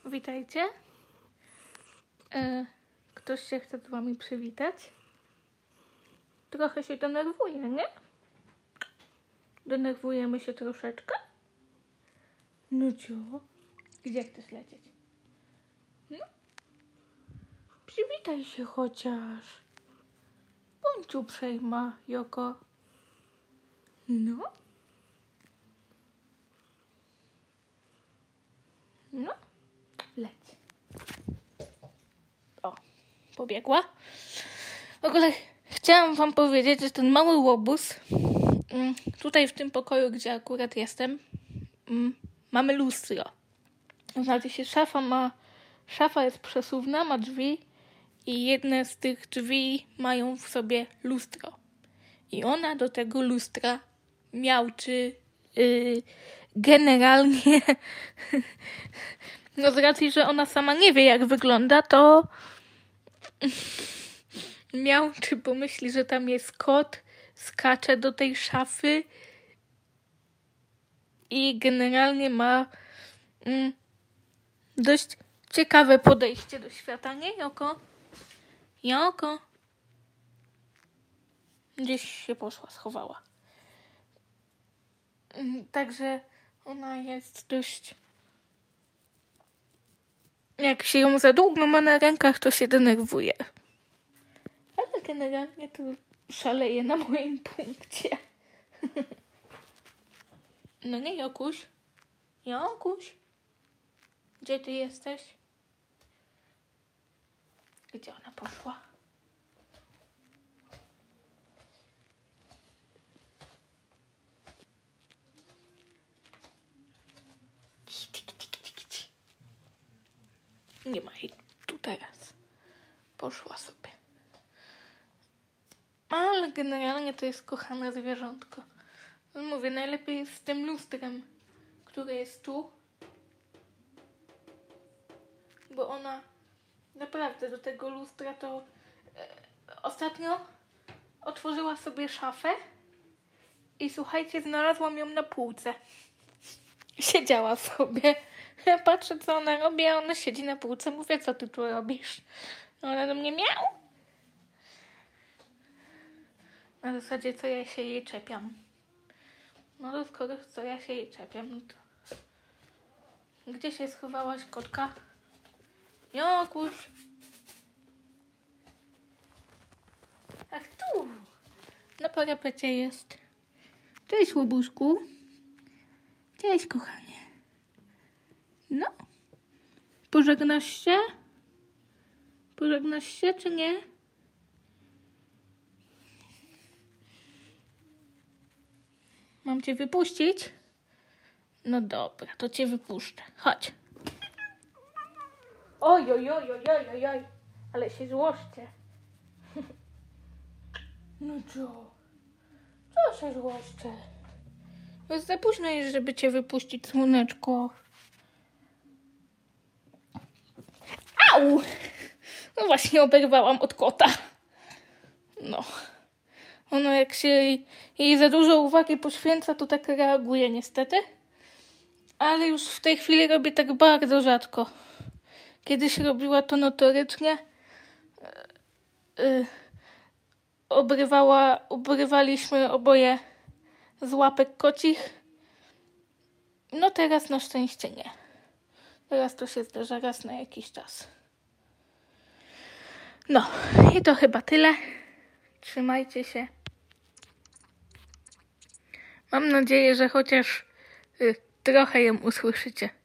Witajcie. Ktoś się chce z wami przywitać? Trochę się denerwuje, nie? Denerwujemy się troszeczkę? No co? Gdzie chcesz lecieć? No? Przywitaj się chociaż. Bądź uprzejma, Joko. No? No? Leć. O, pobiegła. W ogóle chciałam wam powiedzieć, że ten mały łobuz, tutaj w tym pokoju, gdzie akurat jestem, mamy lustro. Znaczy się szafa jest przesuwna, ma drzwi i jedne z tych drzwi mają w sobie lustro. I ona do tego lustra miauczy generalnie no z racji, że ona sama nie wie jak wygląda, to miauczy, bo myśli, że tam jest kot, skacze do tej szafy i generalnie ma dość ciekawe podejście do świata, nie, Joko? Joko? Gdzieś się poszła, schowała. Także ona jest dość... Jak się ją za długo ma na rękach, to się denerwuje. Ale generalnie to szaleje na moim punkcie. No nie, Jokuś? Jokuś? Gdzie ty jesteś? Gdzie ona poszła? Nie ma jej tu teraz. Poszła sobie. Ale generalnie to jest kochane zwierzątko. Mówię, najlepiej jest z tym lustrem, które jest tu. Bo ona naprawdę do tego lustra to ostatnio otworzyła sobie szafę i słuchajcie, znalazłam ją na półce. Siedziała sobie. Ja patrzę, co ona robi, a ona siedzi na półce. Mówię, co ty tu robisz? Ona do mnie miał. Na zasadzie, co ja się jej czepiam. No to skoro co ja się jej czepiam, no to... Gdzie się schowałaś, kotka? Jokuś. Ach, tu. Na parapecie jest. Cześć, łobuszku. Cześć, kochanie. No. Pożegnasz się? Pożegnasz się, czy nie? Mam cię wypuścić? No dobra, to cię wypuszczę. Chodź. Oj, oj, oj, oj, oj, oj, oj. Ale się złoście. No co? Co się złoszczę? Już za późno jest, żeby cię wypuścić, słoneczko. Au! No właśnie oberwałam od kota. No. Ona jak się jej za dużo uwagi poświęca, to tak reaguje niestety. Ale już w tej chwili robię tak bardzo rzadko. Kiedyś robiła to notorycznie. Obrywaliśmy oboje z łapek kocich. No teraz na szczęście nie. Teraz to się zdarza raz na jakiś czas. No i to chyba tyle. Trzymajcie się. Mam nadzieję, że chociaż trochę ją usłyszycie.